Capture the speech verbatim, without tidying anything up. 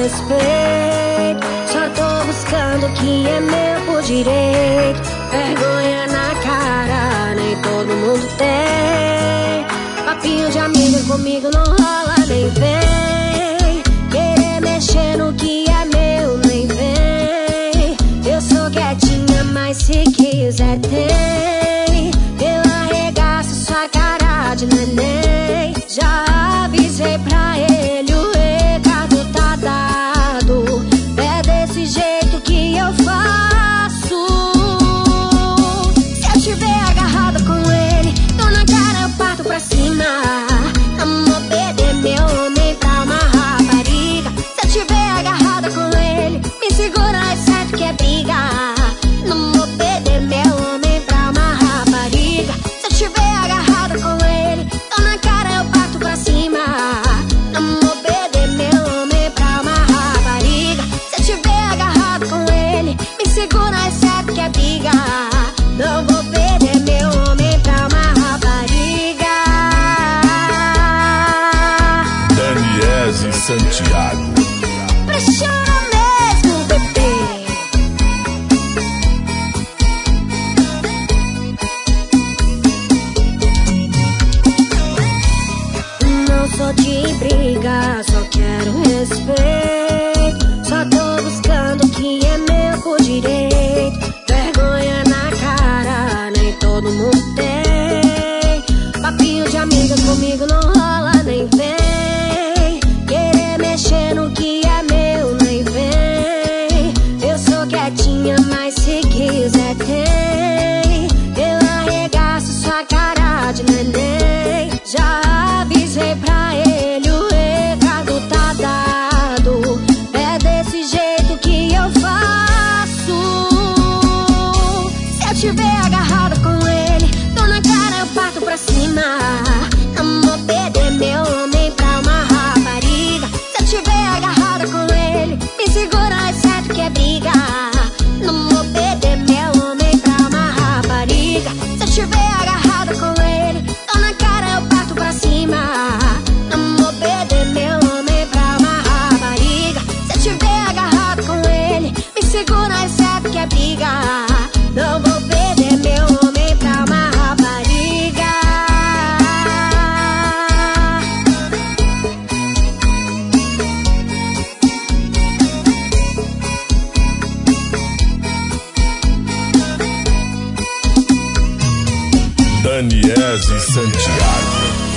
respeito. Só tô buscando o que é meu por direito. Vergonha na cara, nem todo mundo tem. Papinho de amigo comigo não rola, nem vem. Querer mexer no que é meu, nem vem. Eu sou quietinha, mas se quiser tem. Eu arregaço sua cara de neném. Já avisei pra ele, o recado tá dado. É desse jeito que eu faço. Se eu tiver agarrada com ele, tô na cara, eu parto pra cima. Amor, perder meu homem pra uma rapariga. Se eu tiver agarrada com ele, me segura, é certo que é briga. Não vou perder meu homem pra uma rapariga. Se eu tiver agarrada com ele, tô na cara, eu parto pra cima. Não vou perder meu homem pra uma rapariga. Se eu tiver agarrado com ele, me segura, é certo que é briga. Não vou perder meu homem pra uma rapariga. Daniese Santiago. Pressiona mesmo, bebê. Não sou de briga, só quero respeito. Só tô buscando o que é meu por direito. Vergonha na cara, nem todo mundo tem. Papinho de amiga comigo não rola, nem vem. Querer mexer no que é meu, nem vem. Eu sou quietinha, mas se quiser tem. Eu arregaço sua cara de neném. Já avisei pra ele, o recado tá dado. É desse jeito que eu faço. Se eu tiver agarrada com ele, tô na cara, eu parto pra cima. Não vou perder meu homem pra uma rapariga. Se eu tiver agarrada com ele, me segura, é certo que é briga. Não vou perder meu homem pra uma rapariga. Se eu tiver agarrada com ele, tô na cara, eu parto pra cima. Não vou perder meu homem pra uma rapariga. Se eu tiver agarrado com ele, me segura, é certo que é briga. Não vou perder meu homem pra uma rapariga. Daniese Santiago.